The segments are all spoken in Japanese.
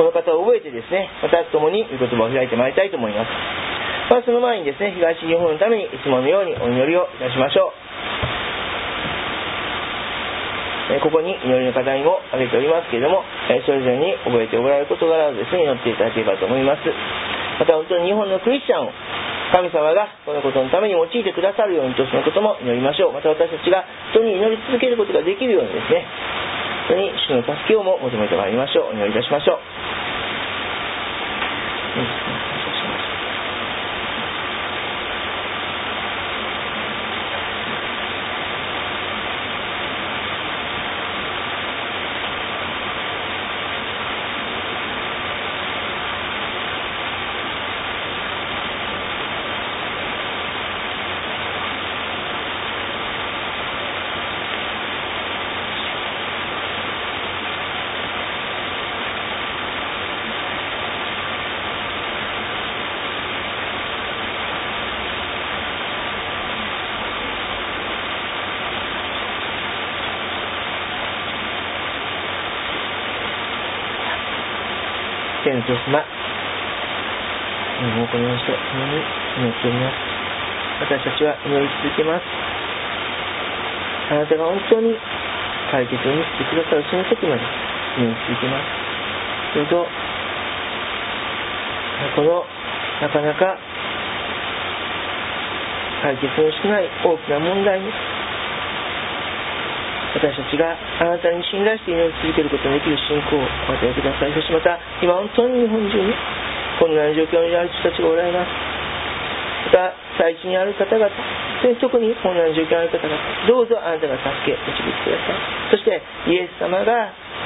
この方を覚えてですね、また共に御言葉を開いてまいりたいと思います。その前にですね、東日本のためにいつものようにお祈りをいたしましょう。ここに祈りの方にも挙げておりますけれども、それぞれに覚えておられる事柄をですね、祈っていただければと思います。また本当に日本のクリスチャンを神様がこのことのために用いてくださるようにと、そのことも祈りましょう。また私たちが本当に祈り続けることができるようにですね、本当に主の助けをも求めてまいりましょう。お祈りいたしましょう。天の父様、日本をこのようにして共に祈っております。私たちは祈り続けます。あなたが本当に解決を見せてくださるその時まで祈り続けます。どうぞこのなかなか解決のしない大きな問題に私たちがあなたに信頼して祈り続けることのできる信仰をお与えください。そしてまた今本当に日本中に困難な状況にある人たちがおられます。また最地にある方々、特に困難な状況にある方々、どうぞあなたが助け導いてください。そしてイエス様が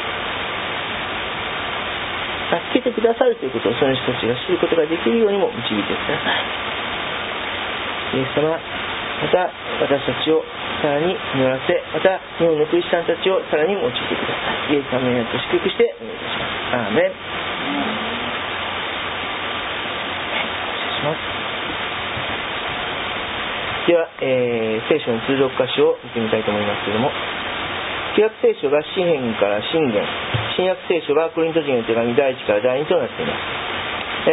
助けてくださるということをその人たちが知ることができるようにも導いてください。イエス様、また私たちをさらに祈らせ、また日本のクリスチャンたちをさらに用いてください。イエス様の名によって祝福してお願いいたします。アーメン。失礼します。では、聖書の通読箇所を見てみたいと思いますけれども、旧約聖書が詩編から箴言、新約聖書がコリント人の手紙第1から第2となっています。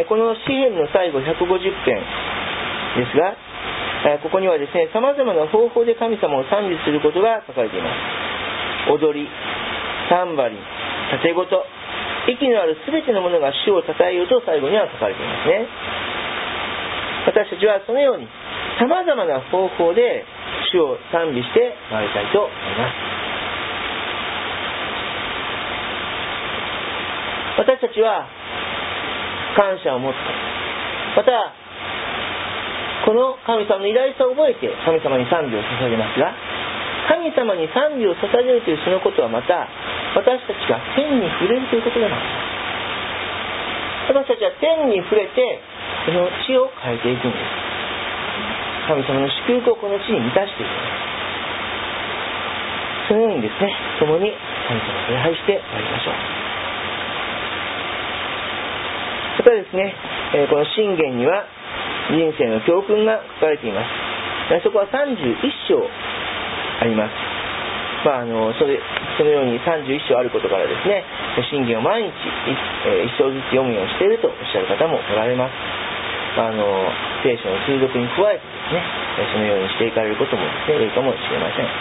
この詩編の最後150編ですが、ここにはですね、様々な方法で神様を賛美することが書かれています。踊り、タンバリン、盾事、息のあるすべてのものが主を称えようと最後には書かれていますね。私たちはそのように様々な方法で主を賛美してまいりたいと思います。私たちは感謝を持って、またこの神様の偉大さを覚えて神様に賛美を捧げますが、神様に賛美を捧げるというそのことはまた私たちが天に触れるということでもあります。私たちは天に触れてこの地を変えていくんです。神様の祝福をこの地に満たしていくんです。そのようにですね、共に神様を礼拝してまいりましょう。またですね、この箴言には人生の教訓が書かれています。そこは31章あります。そのように31章あることからですね、箴言を毎日1章ずつ読むようにしているとおっしゃる方もおられます。聖書の通読に加えてですね、そのようにしていかれることもですね、良いかもしれません。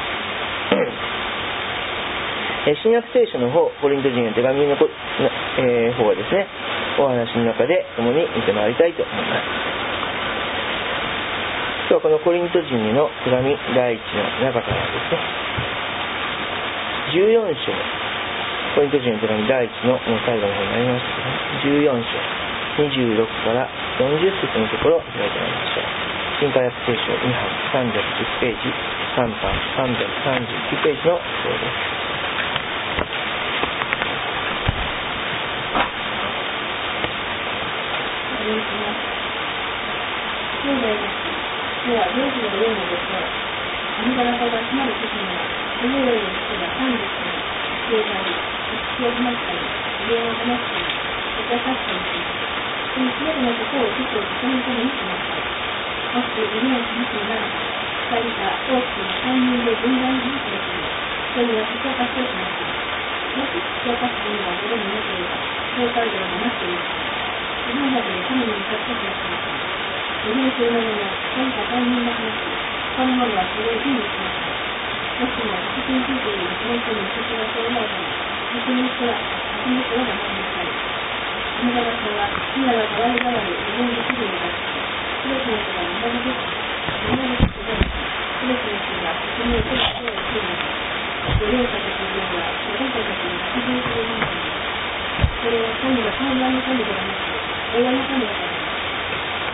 新約聖書の方、コリント人の手紙の方はですね、お話の中で共に見てまいりたいと思います。今日はこのコリント人への手紙第1の中からですね、14章、コリント人の手紙第1の最後の方になりましたけど、14章26から40節のところを開いてまいりましょう。新化訳聖書2版310ページ、3版339ページのところです。 では、領事のようにですね、あなた方が集まる時には、そのように人が賛美したり、教えたり、口を放ったり、家を放ったり、お茶化したりします。そのすべてのことを主と固めたりにしなさい。もし自分を続くならば、二人か多くの3人で分断しなければ、一人は口を化してしまった。もし口を化す者が誰もいなければ、一教会ではなっています。日本だけで神に向かって話します。自分するものも何か他人が話し、他の者はそれを意味します。もしも確信ついているその人に一つがそうなるから確認しては確認してはなりなさい。あなた方はみんなが代わり代わり自分できるのだし、すべての人が無駄です。無駄ですけど、すべての人が責任を取ることをするのです。ご両者と自分は私たちに確認するものです。それは神が観覧の神ではなく、親の神だからです。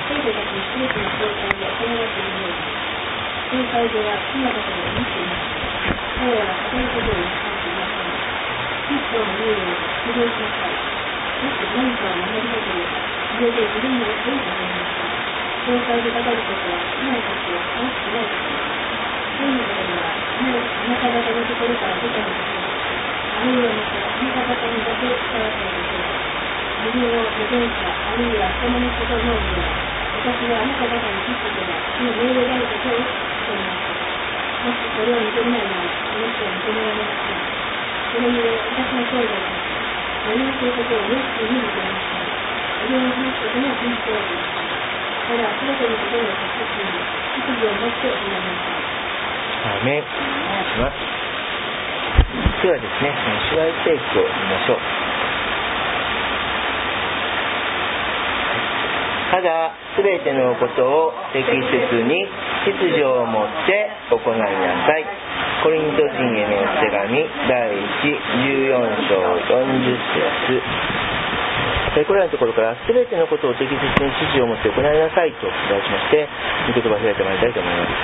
生徒たちにすべての教会を行わせるように。教会では今だから思っています。彼らは語ることをなさっていません。キリストの言うように起業しなさい。もし何かを学びたければ、それで自分の教えを学びなさい。教会で語ることは、今たちを楽しくないことです。そういうことでは、あなた方のところから出たのでしょうか。あるいはまた、あなた方にだけ伝わったのでしょうか。自分を預言者、あるいは人の人と思うのは、私はあなた方に聞くことが、その命令であることをしていました。もしそれを認めないなら、その人は認められません。それゆえ、私の兄弟たち、何もすることをよく見るといました。自分を話すことも禁止しておりました。ただ、すべてのことを確信に、覚悟を持って行いなさい。 アーメン。お願いします。ではですね、主題聖句を見ましょう。ただ、すべてのことを適切に秩序を持って行いなさい。コリント人への手紙第1、14章40節。これらのところからすべてのことを適切に秩序を持って行いなさいと題しまして、御言葉を開いてまいりたいと思います。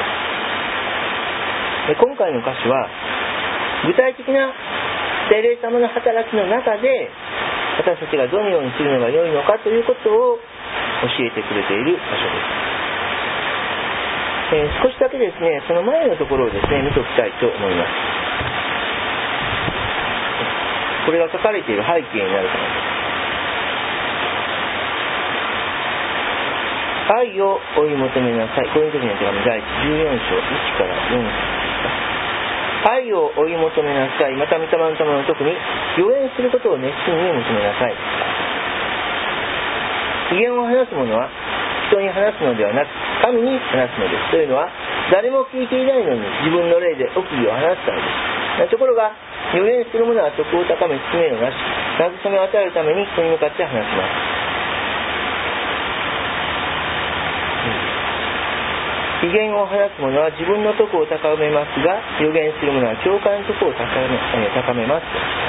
今回の歌詞は具体的な聖霊様の働きの中で私たちがどのようにするのが良いのかということを教えてくれている箇所です。少しだけですね、その前のところをですね、見ておきたいと思います。これが書かれている背景になるからです。愛を追い求めなさい。コリント人の手紙第14章1から4節。愛を追い求めなさい。また御霊の賜物の特に予言することを熱心に求めなさい。異言を話す者は人に話すのではなく神に話すのです。というのは誰も聞いていないのに自分の霊で奥義を話すためです。ところが予言する者は徳を高め知名をなし慰めを与えるために人に向かって話します。異言を話す者は自分の徳を高めますが、予言する者は教会の徳を高めます。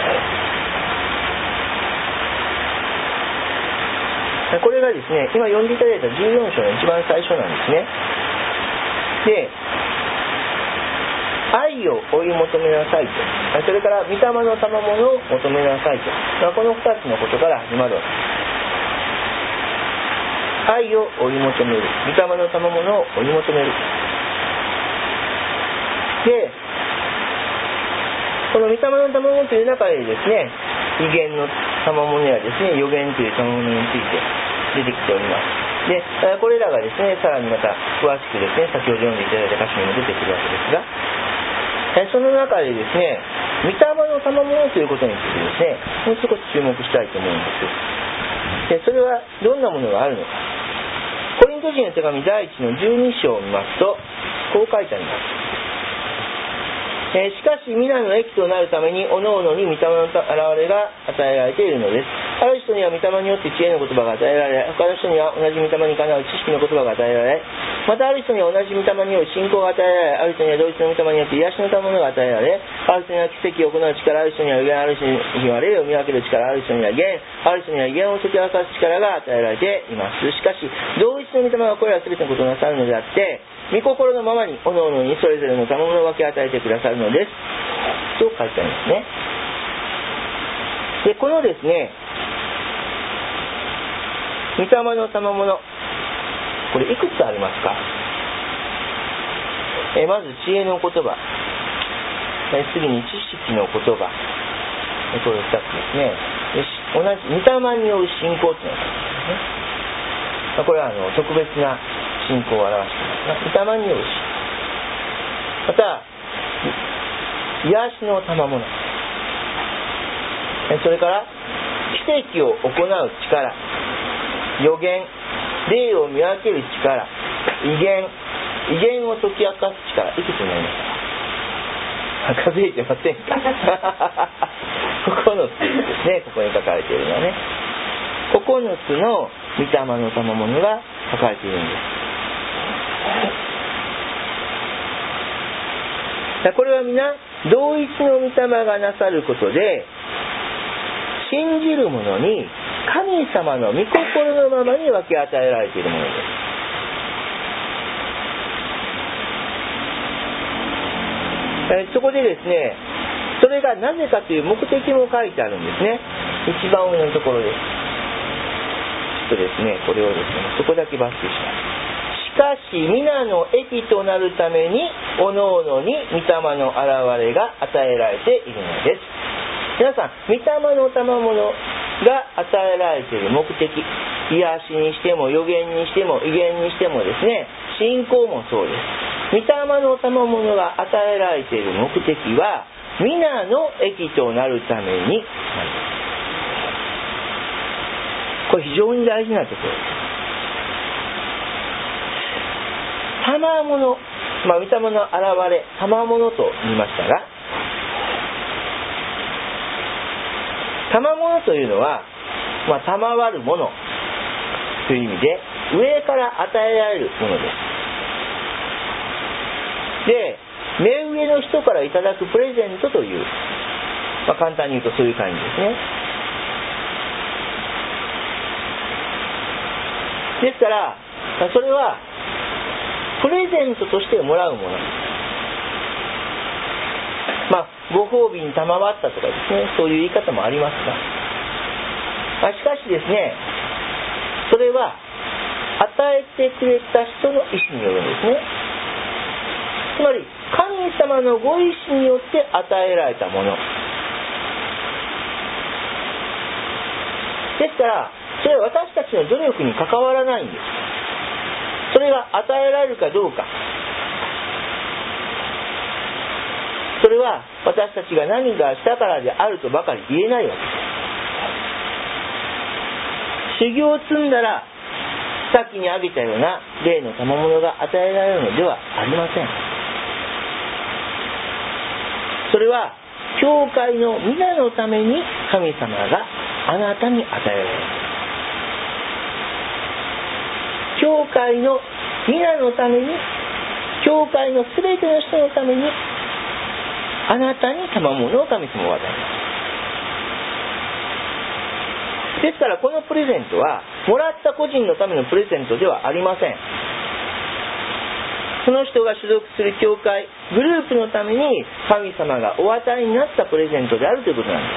これがですね、今読んでいただいた14章の一番最初なんですね。で、愛を追い求めなさいと、それから御霊の賜物を求めなさいと、この2つのことから始まるわけです。愛を追い求める、御霊の賜物を追い求める。で、この御霊の賜物という中でですね、異言の賜物やですね、予言という賜物について出てきております。で、これらがですね、さらにまた詳しくですね、先ほど読んでいただいた箇所にも出てくるわけですが、その中でですね、御霊の賜物ということについてですね、もう少し注目したいと思うんです。で、それはどんなものがあるのか。コリント人の手紙第1の12章を見ますと、こう書いてあります。しかし皆の益となるために各々に御霊の現れが与えられているのです。ある人には御霊によって知恵の言葉が与えられ、他の人には同じ御霊にかなう知識の言葉が与えられ、またある人には同じ御霊による信仰が与えられ、ある人には同一の御霊によって癒しの賜物が与えられ、ある人には奇跡を行う力、ある人には預言、ある人には霊を見分ける力、ある人には言、ある人には言を解き明かす力が与えられています。しかし同一の御霊はこれら全てのことをなさるのであって、御心のままに各々にそれぞれの賜物を分け与えてくださるのです。そう書いてありますね。で、このですね、御霊の賜物、これいくつありますか？まず知恵の言葉、次に知識の言葉、これ2つですね。同じ御霊による信仰というのがあるんですね。これは特別な信仰を表していますが、御霊による信仰、また癒しの賜物、それから奇跡を行う力、予言、霊を見分ける力、威厳を解き明かす力。いくつになりましたか？数えてませんか？9つですね。ここに書かれているのはね、9つの御霊の賜物が書かれているんです。これは皆同一の御霊がなさることで、信じる者に神様の御心のままに分け与えられているものです。そこでですね、それがなぜかという目的も書いてあるんですね。一番上のところです。ちょっとですね、これをですね、そこだけ抜粋します。しかし皆の益となるために各々に御霊の現れが与えられているのです。皆さん、御霊の賜物が与えられている目的、癒しにしても予言にしても威厳にしてもですね、信仰もそうです。御霊の賜物が与えられている目的は皆の益となるために、これ非常に大事なところです。賜物、御霊の現れ、賜物と言いましたが、賜物というのは、賜るものという意味で上から与えられるものです。で、目上の人からいただくプレゼントという、簡単に言うとそういう感じですね。ですから、それはプレゼントとしてもらうもの。ご褒美に賜ったとかですね、そういう言い方もありますが、しかしですね、それは与えてくれた人の意思によるんですね。つまり神様のご意志によって与えられたものですから、それは私たちの努力に関わらないんです。それが与えられるかどうか、それは私たちが何がしたからであるとばかり言えないわけです。修行を積んだらさっきに挙げたような霊の賜物が与えられるのではありません。それは教会の皆のために神様があなたに与えられる。教会の皆のために、教会のすべての人のためにあなたに賜物を神様は与えます。ですからこのプレゼントはもらった個人のためのプレゼントではありません。その人が所属する教会グループのために神様がお与えになったプレゼントであるということなんです。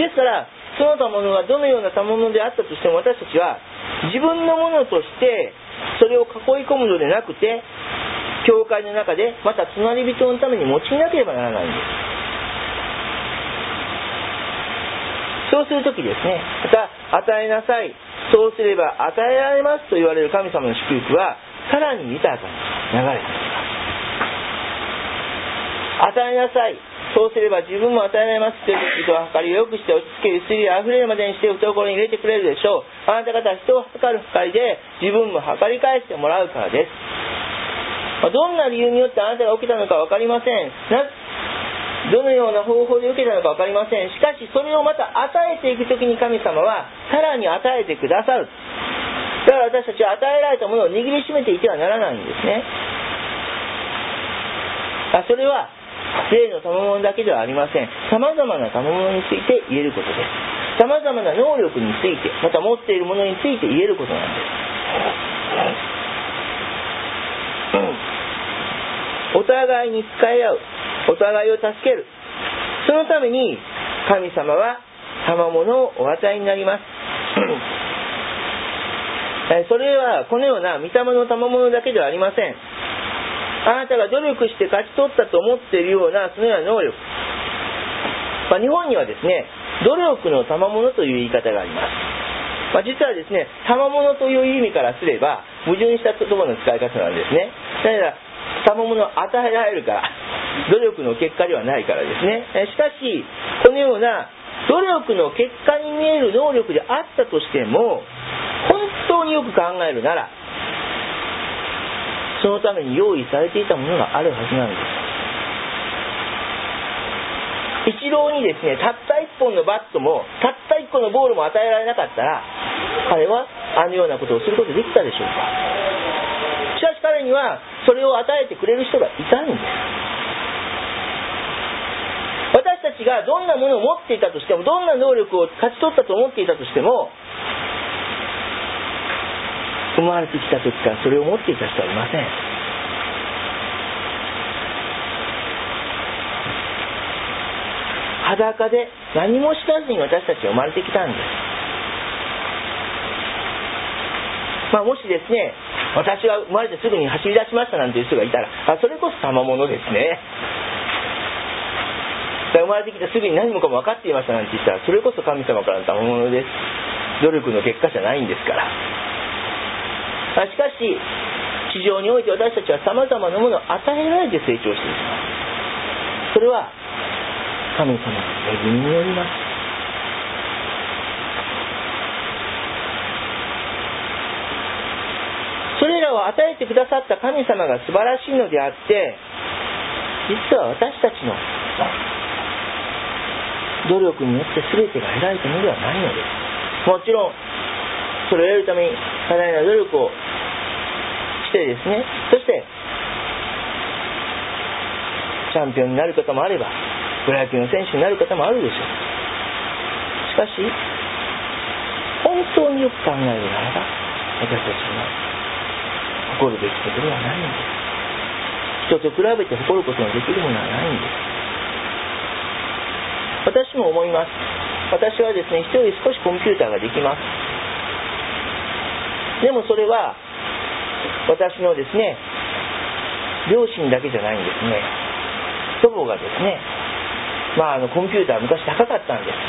ですからその他物がどのような賜物であったとしても、私たちは自分のものとしてそれを囲い込むのでなくて、教会の中でまた隣人のために用いなければならないんです。そうするときですね、また与えなさい、そうすれば与えられますと言われる神様の祝福はさらに豊かに流れてきます。与えなさい、そうすれば自分も与えられます。人々は計りを良くして落ち着け、ゆすりあふれるまでにして懐に入れてくれるでしょう。あなた方は人を計る計りで自分も計り返してもらうからです。どんな理由によってあなたが受けたのか分かりません。どのような方法で受けたのか分かりません。しかしそれをまた与えていくときに神様はさらに与えてくださる。だから私たちは与えられたものを握りしめていてはならないんですね。それは霊の賜物だけではありません。様々な賜物について言えることです。様々な能力について、また持っているものについて言えることなんです。お互いに使い合う、お互いを助ける、そのために神様は賜物をお与えになります。それはこのような御霊の賜物だけではありません。あなたが努力して勝ち取ったと思っているようなそのような能力、日本にはですね、努力の賜物という言い方があります。実はですね、賜物という意味からすれば矛盾したところの使い方なんですね。だから賜物を与えられるから、努力の結果ではないからですね。しかしこのような努力の結果に見える能力であったとしても、本当によく考えるなら、そのために用意されていたものがあるはずなんです。イチローにですね、たった一本のバットもたった一個のボールも与えられなかったら、彼はあのようなことをすることができたでしょうか。しかし彼にはそれを与えてくれる人がいたんです。私たちがどんなものを持っていたとしても、どんな能力を勝ち取ったと思っていたとしても、生まれてきた時からそれを持っていた人はいません。裸で何も知らずに私たちは生まれてきたんです。もしですね、私は生まれてすぐに走り出しましたなんていう人がいたら、それこそ賜物ですね。生まれてきてすぐに何もかも分かっていましたなんて言ったら、それこそ神様からの賜物です。努力の結果じゃないんですから。しかし地上において私たちはさまざまなものを与えられて成長していきます。それは神様の恵みによります。それらを与えてくださった神様が素晴らしいのであって、実は私たちの努力によって全てが得られたのではないのです。もちろんそれを得るために多大な努力をしてですね、そしてチャンピオンになる方もあれば、プロ野球の選手になる方もあるでしょう。しかし本当によく考えるならば、私たちの誇るべきことではないんです。人と比べて誇ることのできるものはないんです。私も思います。私はですね、人より少しコンピューターができます。でもそれは私のですね、両親だけじゃないんですね。祖母がですね、コンピューター昔高かったんです。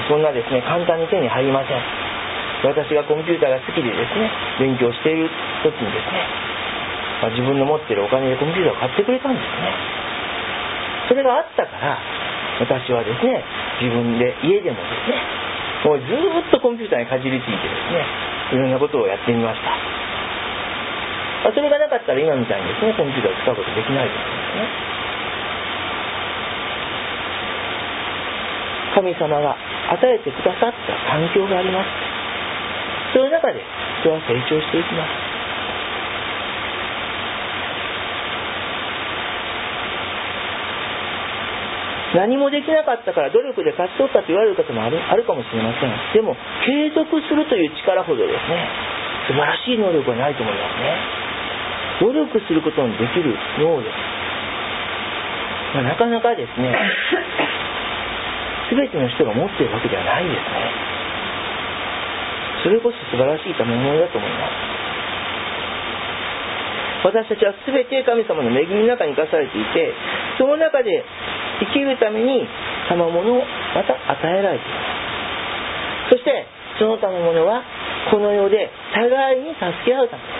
そんなですね、簡単に手に入りません。私がコンピューターが好きでですね、勉強している時にですね、自分の持っているお金でコンピューターを買ってくれたんですね。それがあったから私はですね、自分で家でもですね、もうずっとコンピューターにかじりついてですね、いろんなことをやってみました。それがなかったら今みたいにですね、コンピューターを使うことできないと思うんですね。神様が与えてくださった環境があります。その中で人は成長していきます。何もできなかったから努力で勝ち取ったと言われる方もあるかもしれません。でも継続するという力ほどですね、素晴らしい能力はないと思いますね。努力することのできる能力、なかなかですね、全ての人が持っているわけではないですね。それこそ素晴らしい賜物だと思います。私たちは全て神様の恵みの中に生かされていて、その中で生きるために賜物をまた与えられています。そしてその賜物はこの世で互いに助け合うためです。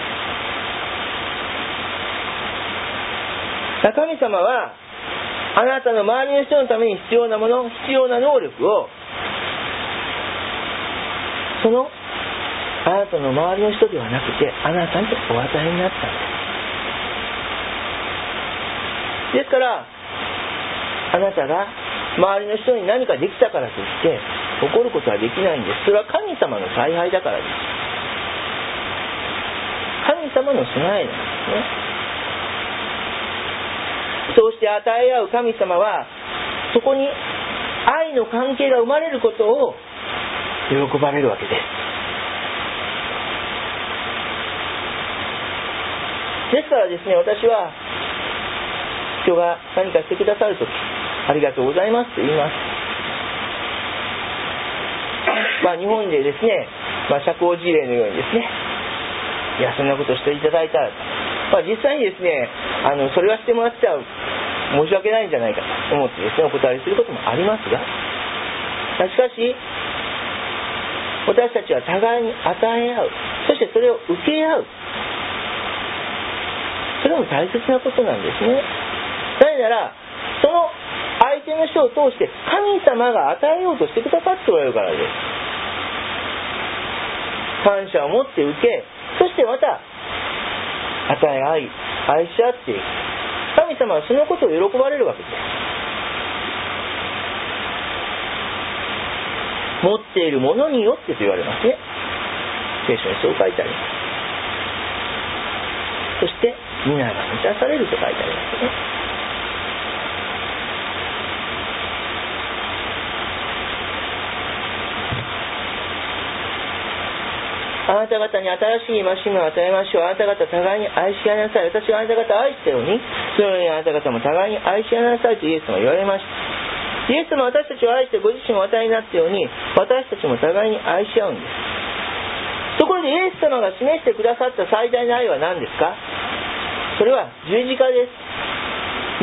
神様はあなたの周りの人のために必要なもの、必要な能力をそのあなたの周りの人ではなくてあなたにお与えになったんです。ですからあなたが周りの人に何かできたからといって怒ることはできないんです。それは神様の采配だからです。神様の備えなんですね。そうして与え合う神様はそこに愛の関係が生まれることを喜ばれるわけです。ですからですね、私は人が何かしてくださるとき、ありがとうございますと言います。日本でですね、社交辞令のようにですね、いやそんなことしていただいたら、実際にですね、それはしてもらっちゃ申し訳ないんじゃないかと思ってですね、お断りすることもありますが、しかし私たちは互いに与え合う、そしてそれを受け合う、それも大切なことなんですね。なぜならその相相手の人を通して神様が与えようとしてくださっておられるからです。感謝を持って受け、そしてまた与え合い、愛し合っていく。神様はそのことを喜ばれるわけです。持っているものによってと言われますね。聖書にそう書いてあります。そして皆が満たされると書いてありますね。あなた方に新しい戒めを与えましょう。あなた方互いに愛し合いなさい。私があなた方を愛したように、そのようにあなた方も互いに愛し合いなさいとイエス様は言われました。イエス様は私たちを愛してご自身をお与えになったように、私たちも互いに愛し合うんです。ところでイエス様が示してくださった最大の愛は何ですか？それは十字架です。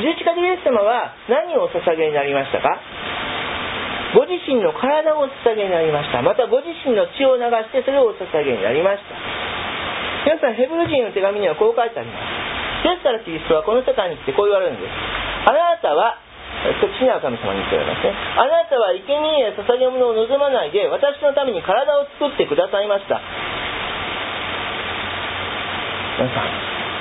十字架でイエス様は何をお捧げになりましたか？ご自身の体をお捧げになりました。またご自身の血を流してそれをお捧げになりました。皆さん、ヘブル人の手紙にはこう書いてあります。ですからキリストはこの世界に来てこう言われるんです。あなたは、父なる神様に言っておられますね。あなたは生贄や捧げ物を望まないで私のために体を作ってくださいました。皆さん、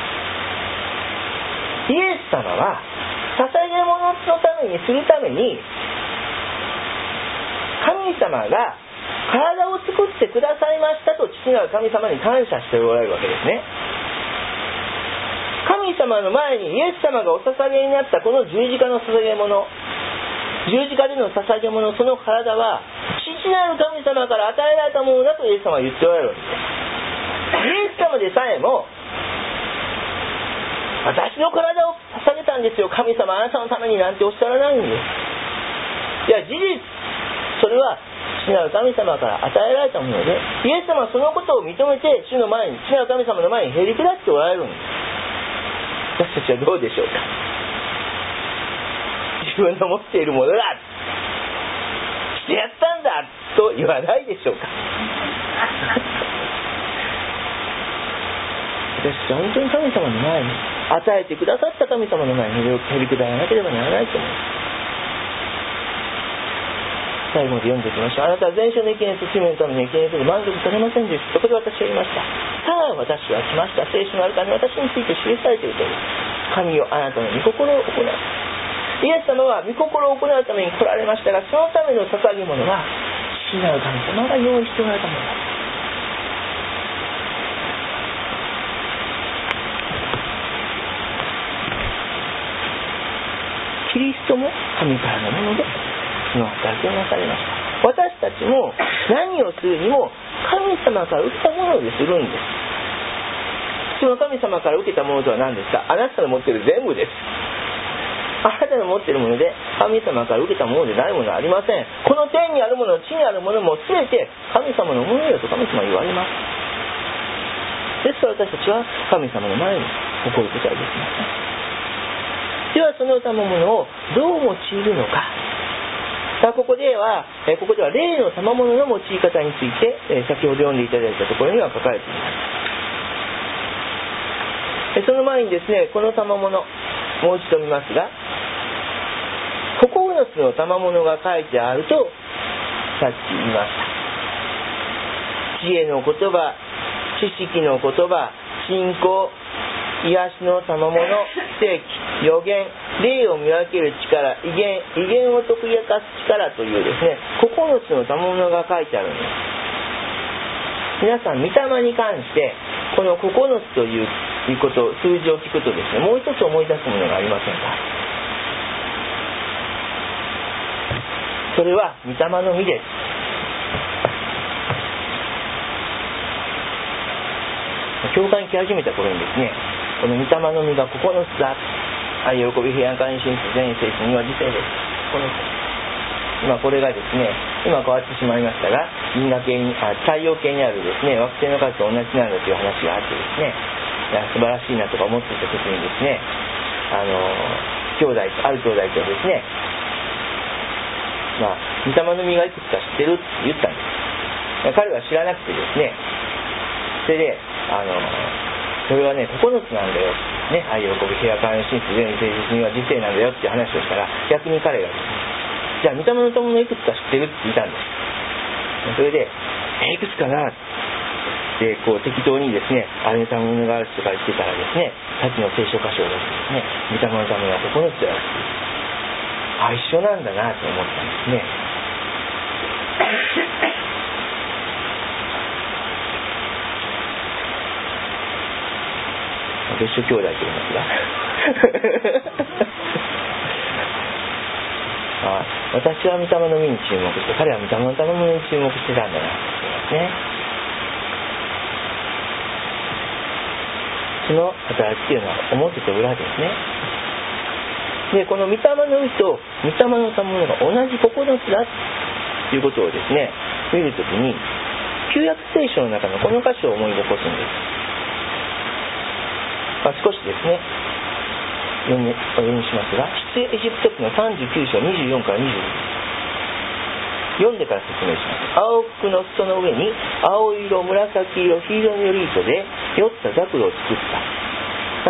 イエス様は捧げ物のためにするために神様が体を作ってくださいましたと父なる神様に感謝しておられるわけですね。神様の前にイエス様がお捧げになったこの十字架の捧げ物、十字架での捧げ物、その体は父なる神様から与えられたものだとイエス様は言っておられるわけです。イエス様でさえも私の体を捧げたんですよ神様、あなたのためになんておっしゃらないんです。いや、事実それは父なる神様から与えられたもので、イエス様はそのことを認めて父なる神様の前にへり下っておられるんです。私たちはどうでしょうか？自分の持っているものだしてやったんだと言わないでしょうか？私たちは本当に神様の前に、与えてくださった神様の前にへり下らなければならないと思います。最後まで読んでいきましょう。あなたは全焼の生贄と罪のために生贄とで満足されませんでした。そこで私は言いました。さあ私は来ました。聖書のあるかに私について記されているとおり、神よあなたの御心を行う。イエス様は御心を行うために来られましたが、そのための捧げ物は父なる神様が用意しておられたものだ。キリストも神からのものでその働きをなされました。私たちも何をするにも神様から受けたものでするんです。その神様から受けたものとは何ですか？あなたの持っている全部です。あなたの持っているもので神様から受けたものでないものはありません。この天にあるもの、地にあるものも全て神様のものだと神様は言われます。ですから私たちは神様の前に誇ることはできません。ではその賜物をどう用いるのか。さあここでは霊の賜物の用い方について、先ほど読んでいただいたところには書かれています。その前にですね、この賜物もう一度見ますが、9つの賜物が書いてあるとさっき言いました。知恵の言葉、知識の言葉、信仰、癒しの賜物、奇跡、予言、霊を見分ける力、威厳を解き明かす力というですね、9つの賜物が書いてあるんです。皆さん、御霊に関してこの9つということ、数字を聞くとですね、もう一つ思い出すものがありませんか？それは御霊の実です。教会に来始めた頃にですね、この御霊の実が9つだ。愛、喜び、平安、感恩、真実、善意、誠実、庭、自制です。今これがですね、今変わってしまいましたが、太陽系にあるですね、惑星の数と同じなんだという話があってですね、素晴らしいなとか思っていた時にですね、ある兄弟とですね、御霊の実がいくつか知ってるって言ったんです。彼は知らなくてですね、それでそれはね9つなんだよ、ね、愛、喜び、平安、感恩、真実、善意、誠実、庭、自制なんだよっていう話をしたら、逆に彼がですね、 じゃあ御霊の賜物いくつか知ってるって聞いたんです。それでいくつかなってこう適当にですね、あれの賜物があるとか言ってたらですね、さっきの聖書箇所をですね、御霊の賜物は9つだよ。あ、一緒なんだなと思ったんですね。別所兄弟と言いますが私は御霊の実に注目して、彼は御霊の賜物に注目してたんだなと思いますね。その働きというのは表と裏ですね。で、この御霊の実と御霊の賜物が同じ9つだということをですね、見るときに旧約聖書の中のこの箇所を思い起こすんです。少しですねお読みしますが、出エジプト記の39章24から25、読んでから説明します。青服の裾の上に青色、紫色、黄色のより糸で酔ったザクロを作った。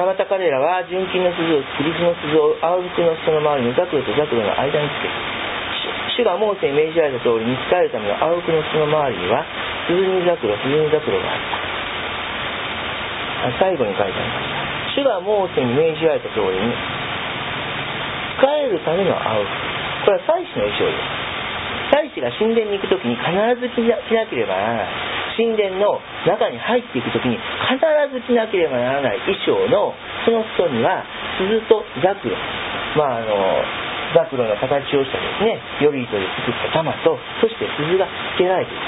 また彼らは純金の鈴を作り、その鈴を青服の裾の周りのザクロとザクロの間につけた。主がモーセに命じられた通りに仕えるための青服の裾の周りには鈴にザクロがあった。最後に書いてありました。主がモーセに命じられた通りに仕えるための青服、これは祭司の衣装です。祭司が神殿に行くときに必ず着なければならない、神殿の中に入っていくときに必ず着なければならない衣装のその裾には鈴とザクロ、ザクロの形をしたですね、より糸で作った玉と、そして鈴がつけられています。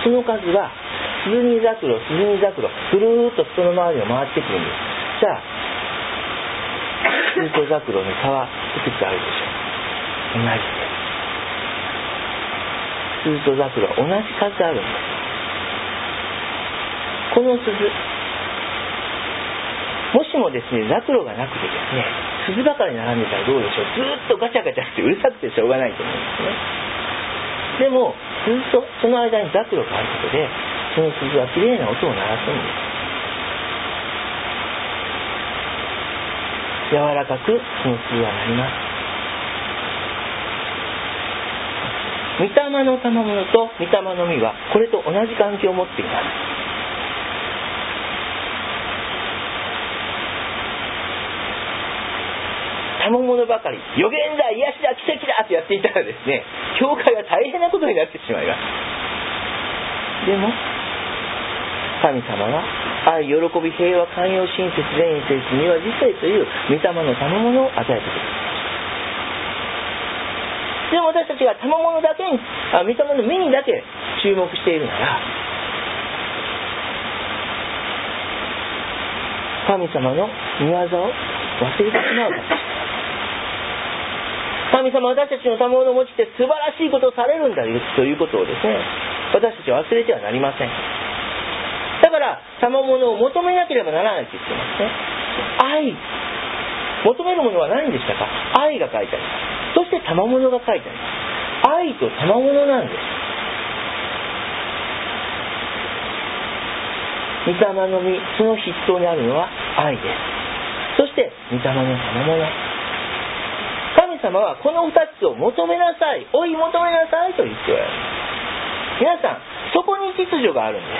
その数は鈴にザクロ、ぐるーっと裾の周りを回ってくるんです。じゃあ鈴とザクロに差はいくつあるでしょう。同じです。鈴とザクロは同じ数あるんです。この鈴、もしもですねザクロがなくてですね鈴ばかり並んでたらどうでしょう。ずーっとガチャガチャしてうるさくてしょうがないと思うんですね。でも鈴とその間にザクロがあることで、その鈴はきれいな音を鳴らすんです。柔らかくその鈴は鳴ります。御霊の賜物と御霊の実はこれと同じ関係を持っています。賜物ばかり、予言だ、癒しだ、奇跡だってやっていたらですね、教会は大変なことになってしまいます。でも神様は愛、喜び、平和、寛容、親切、善意、誠実、には実際という御霊の賜物を与えてくれます。でも私たちが賜物だけに、御霊の実にだけ注目しているなら、神様の御業を忘れてしまうかもしれない。神様は私たちの賜物を用いて素晴らしいことをされるんだということをですね、私たちは忘れてはなりません。だから賜物を求めなければならないと言ってますね。愛、求めるものは何でしたか。愛が書いてあります。そして賜物が書いてあります。愛と賜物なんです。御霊の実、その筆頭にあるのは愛です。そして御霊の賜物。神様はこの2つを求めなさい、追い求めなさいと言っておられます。皆さん、そこに秩序があるんです。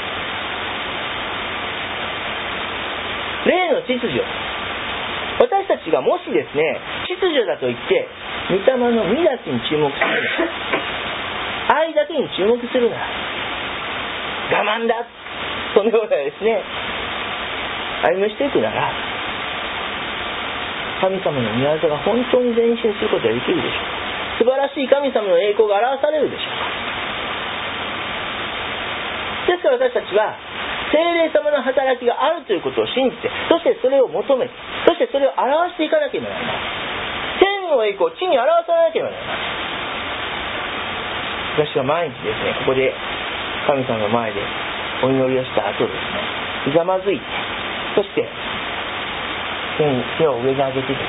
霊の秩序。私たちがもしですね、秩序だと言って御霊の実だけに注目するなら、愛だけに注目するなら、我慢だ、そのようなですね歩みをしていくなら、神様の御業が本当に前進することができるでしょうか。素晴らしい神様の栄光が表されるでしょうか。ですから私たちは聖霊様の働きがあるということを信じて、そしてそれを求めて、そしてそれを表していかなければならない。天の栄光を地に表さなければならない。私は毎日ですね、ここで神様の前でお祈りをした後ですね、ひざまずいて、そして手を上に上げてですね、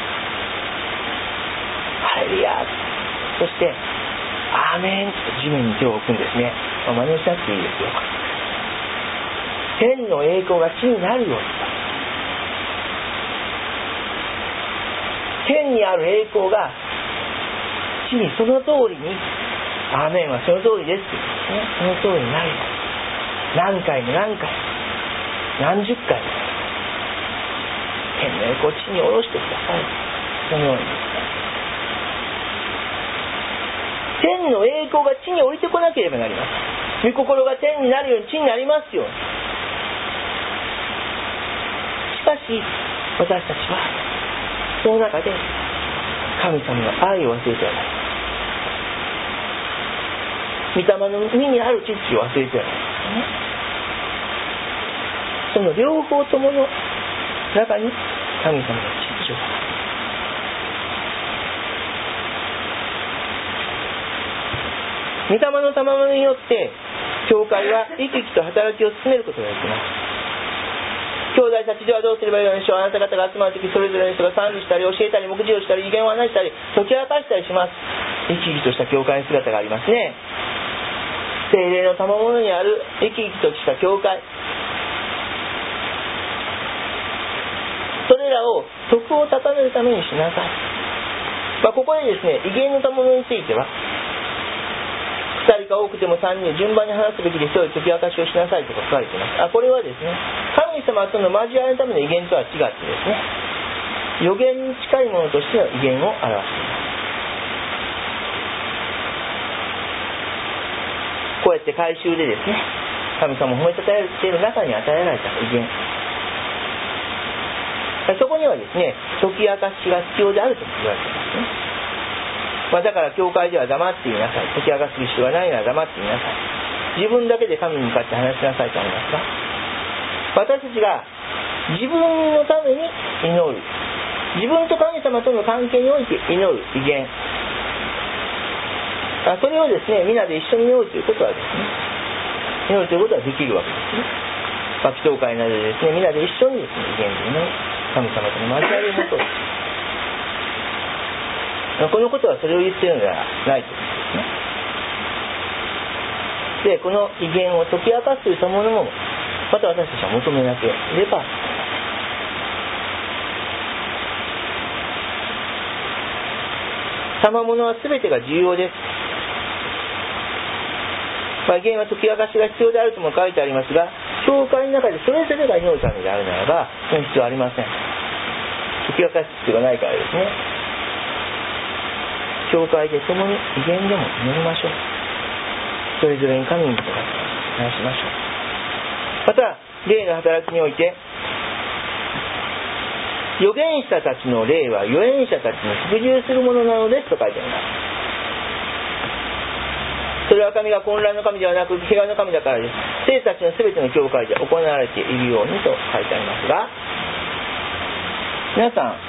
ハレルヤ、そしてアーメンと地面に手を置くんですね。真似しなくていいですよ。天の栄光が地になるように、 天にある栄光が地にその通りに、アーメンはその通りですって言ってね、その通りになる。何回も何回も何十回も天の栄光を地に下ろしてください。そのようにですね、天の栄光が地に降りてこなければなりません。御心が天になるように地になりますように。しかし私たちはその中で神様の愛を忘れてはなりません。御霊の身にある秩序を忘れてはなりませんね。その両方ともの中に神様の秩序がある。御霊の賜物によって教会は生き生きと働きを進めることができます。兄弟たちではどうすればよいのでしょう。あなた方が集まるとき、それぞれの人が賛美したり教えたり目次をしたり異言を話したり解き明かしたりします。生き生きとした教会の姿がありますね。聖霊の賜物にある生き生きとした教会、それらを徳を高めるためにしなさい。ここでですね、異言の賜物については2人か多くても3人順番に話すべきで一人解き明かしをしなさいとか書かれています。これはですね、神様との交わりのための異言とは違ってですね、予言に近いものとしての異言を表しています。こうやって改宗でですね、神様を褒めたたえている中に与えられた異言、そこにはですね、解き明かしが必要であると言われていますね。だから教会では黙っていなさい。解き明かす必要がないなら黙っていなさい。自分だけで神に向かって話しなさいとありますが、私たちが自分のために祈る、自分と神様との関係において祈る異言、それをですね、皆で一緒に祈るということはですね、祈るということはできるわけですね。祈祷会などでですね、皆で一緒にですね、異言で祈る、神様との交わりを持とう。このことはそれを言っているのではないということですね。で、この異言を解き明かすというものもまた私たちは求めなければ、賜物は全てが重要です。異言は解き明かしが必要であるとも書いてありますが、教会の中でそれぞれが祈るためであるならばその必要はありません。解き明かす必要がないからですね。教会で共に異言でも祈りましょう。それぞれに神に向かって話しましょう。また霊の働きにおいて、預言者たちの霊は預言者たちに服従するものなのですと書いてあります。それは神が混乱の神ではなく平和の神だからです。聖たちの全ての教会で行われているようにと書いてありますが、皆さん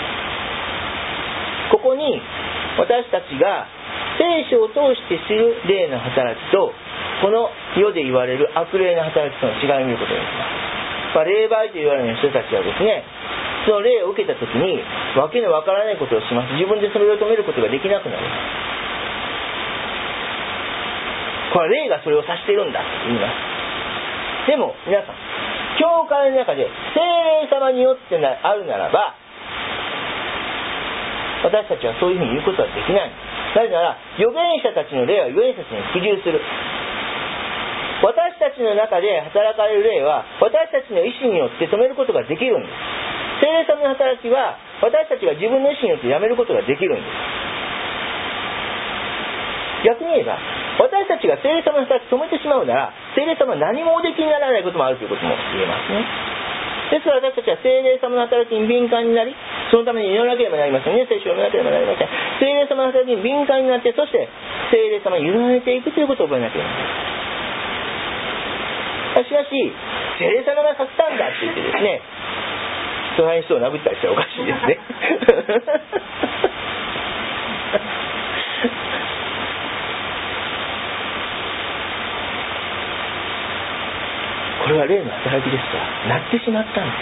ここに私たちが聖書を通して知る霊の働きと、この世で言われる悪霊の働きとの違いを見ることができます。霊媒と言われる人たちはですね、その霊を受けたときにわけのわからないことをします。自分でそれを止めることができなくなります。これは霊がそれを指しているんだと言います。でも皆さん、教会の中で聖霊様によってあるならば、私たちはそういうふうに言うことはできない。なぜなら預言者たちの霊は預言者たちに服従する。私たちの中で働かれる霊は私たちの意思によって止めることができるんです。聖霊様の働きは私たちが自分の意思によってやめることができるんです。逆に言えば、私たちが聖霊様の働きを止めてしまうなら、聖霊様は何もおできにならないこともあるということも言えますね。ですから私たちは聖霊様の働きに敏感になり、そのために祈らなければなりませんね。聖書を読まなければなりません。聖霊様の働きに敏感になって、そして聖霊様に委ねていくということを覚えなければなりません。しかし聖霊様がさせたんだって言ってですね、隣の人を殴ったりしたらおかしいですね。これは霊の働きですからなってしまったんです。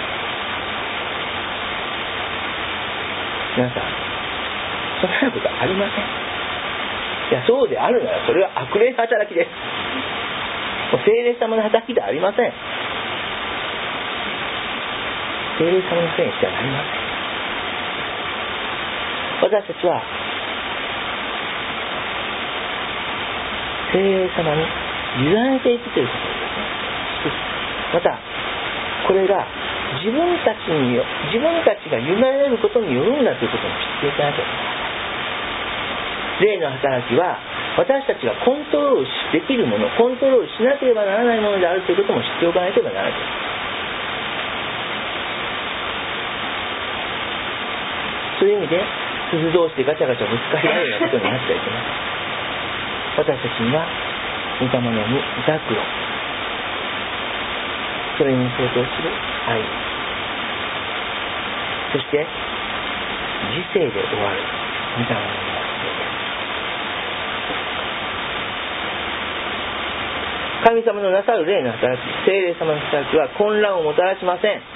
皆さん、そんなことありません。いや、そうであるならそれは悪霊の働きです。聖霊様の働きではありません。聖霊様のせいにしてはなりません。 私たちは聖霊様に委ねていくということですね。またこれが自分たちが委ねることによるんだということも知っていかなきゃいけない。霊の働きは私たちがコントロールできるもの、コントロールしなければならないものであるということも知っておかなければならない。そういう意味で鈴同士でガチャガチャぶつかり合うようなことになっちゃいけない。私たちには御霊の実、ザクロ、それに相当する愛、そして自制で終わる御霊の実が必要です。神様のなさる霊の働き、聖霊様の働きは混乱をもたらしません。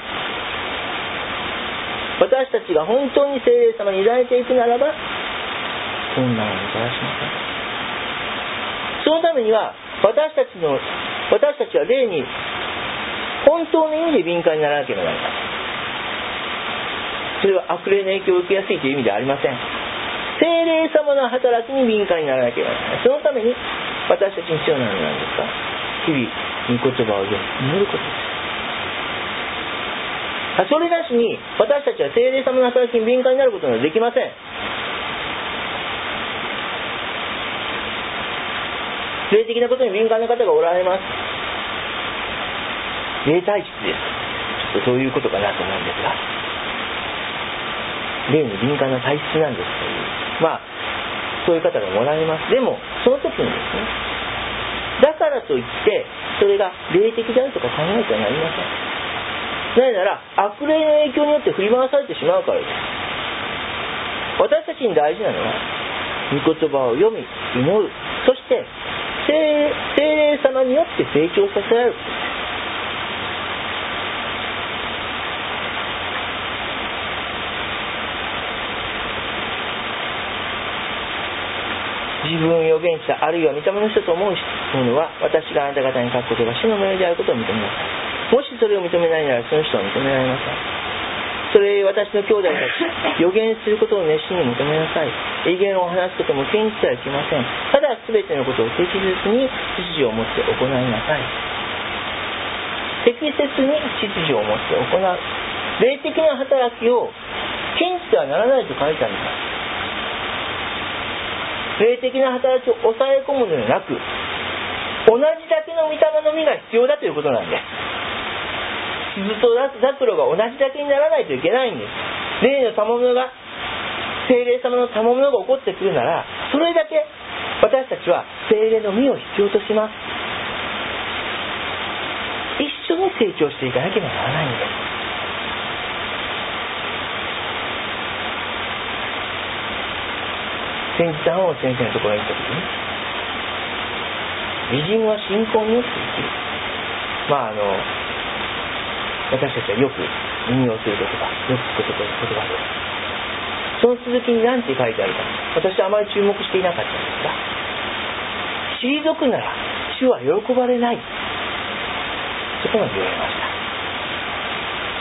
私たちが本当に聖霊様に委ねていくならば混乱をもたらしません。そのためには私たちは霊に本当の意味で敏感にならなければなりません。それは悪霊の影響を受けやすいという意味ではありません。聖霊様の働きに敏感にならなければならない。そのために私たちに必要なのは何ですか？日々御言葉を読み祈ることです。それなしに私たちは聖霊様の働きに敏感になることはできません。霊的なことに敏感な方がおられます。霊体質です。ちょっとそういうことかなと思うんですが、霊に敏感な体質なんですという、そういう方がおられます。でもその時にですね、だからといってそれが霊的であるとか考えてはなりません。なぜなら悪霊の影響によって振り回されてしまうからです。私たちに大事なのは御言葉を読み祈る、そして聖霊様によって成長させられる。自分を預言者あるいは御霊の人と思う者は私があなた方に書くことが主の命であることを認めなさい。もしそれを認めないならその人は認められません。それ私の兄弟たち預言することを熱心に求めなさい。異言を話すことも禁じてはいけません。ただ全てのことを適切に秩序を持って行いなさい。適切に秩序を持って行う。霊的な働きを禁じてはならないと書いてあります。霊的な働きを抑え込むのではなく、同じだけの御霊の実が必要だということなんです。鈴とザクロが同じだけにならないといけないんです。霊の賜物が、聖霊様の賜物が起こってくるなら、それだけ私たちは聖霊の実を必要とします。一緒に成長していかなければならないんです。先日青野先生のところに行った時に、義人は信仰によって生きる。私たちはよく引用する言葉、よく聞く言葉です。その続きに何て書いてあるか、私はあまり注目していなかったんですが、退くなら主は喜ばれない、そこまで言われました。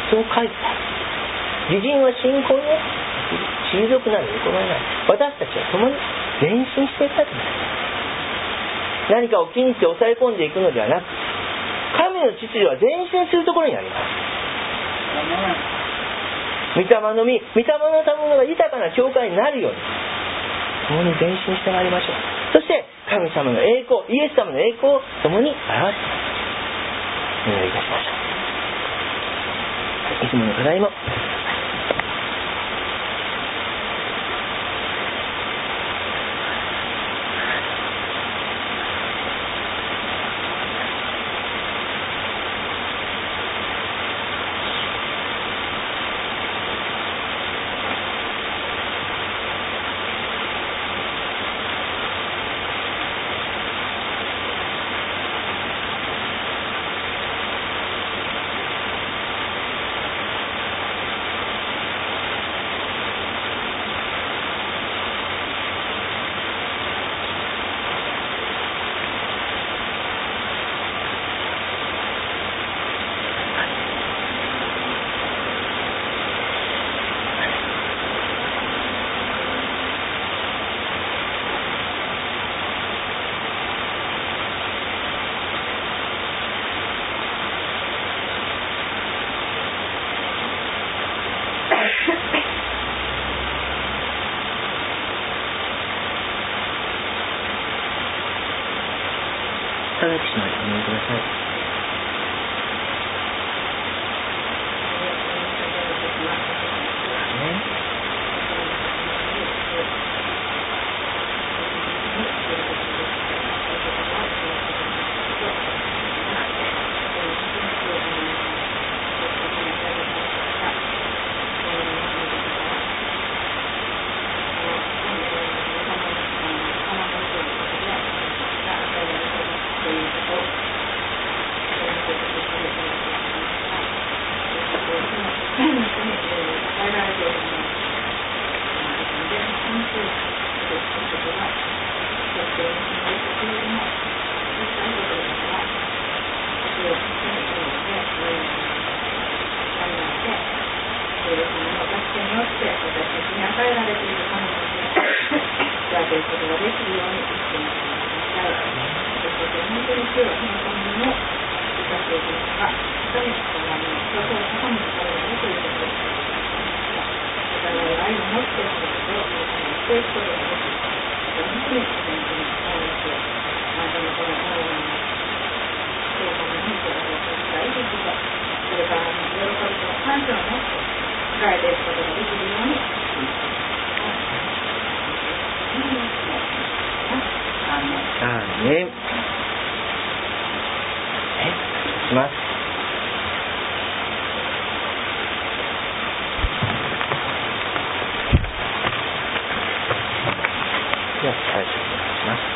そう書いてある。義人は信仰によって退くなら喜ばれない。私たちは共に前進していったとなります。何かを禁じて抑え込んでいくのではなく、神の秩序は前進するところにあります。御霊の実、御霊の賜物が豊かな教会になるように共に前進してまいりましょう。そして神様の栄光、イエス様の栄光を共に表してお願いいたしましょう。いつもの課題もただきします。お願いください。します。では最初にお願いします。